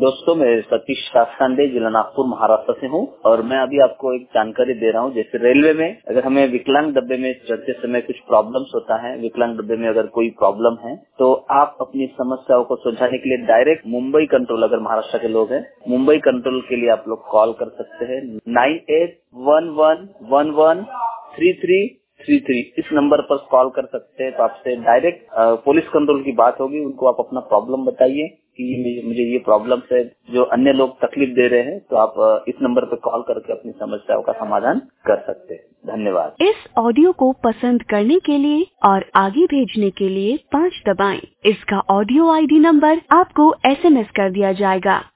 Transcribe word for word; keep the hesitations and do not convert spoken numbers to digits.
दोस्तों, मैं सतीश शास्त्रांडे जिला नागपुर महाराष्ट्र से हूँ और मैं अभी आपको एक जानकारी दे रहा हूँ। जैसे रेलवे में अगर हमें विकलांग डब्बे में चढ़ते समय कुछ प्रॉब्लम्स होता है, विकलांग डब्बे में अगर कोई प्रॉब्लम है तो आप अपनी समस्याओं को सुलझाने के लिए डायरेक्ट मुंबई कंट्रोल, अगर महाराष्ट्र के लोग हैं, मुंबई कंट्रोल के लिए आप लोग कॉल कर सकते हैं nine eight one one one one three three three three. इस नंबर पर कॉल कर सकते हैं। तो आपसे डायरेक्ट पुलिस कंट्रोल की बात होगी। उनको आप अपना प्रॉब्लम बताइए कि मुझे ये प्रॉब्लम है, जो अन्य लोग तकलीफ दे रहे हैं, तो आप इस नंबर पर कॉल करके अपनी समस्याओं का समाधान कर सकते हैं। धन्यवाद। इस ऑडियो को पसंद करने के लिए और आगे भेजने के लिए पाँच दबाएं। इसका ऑडियो आईडी नंबर आपको एसएमएस कर दिया जाएगा।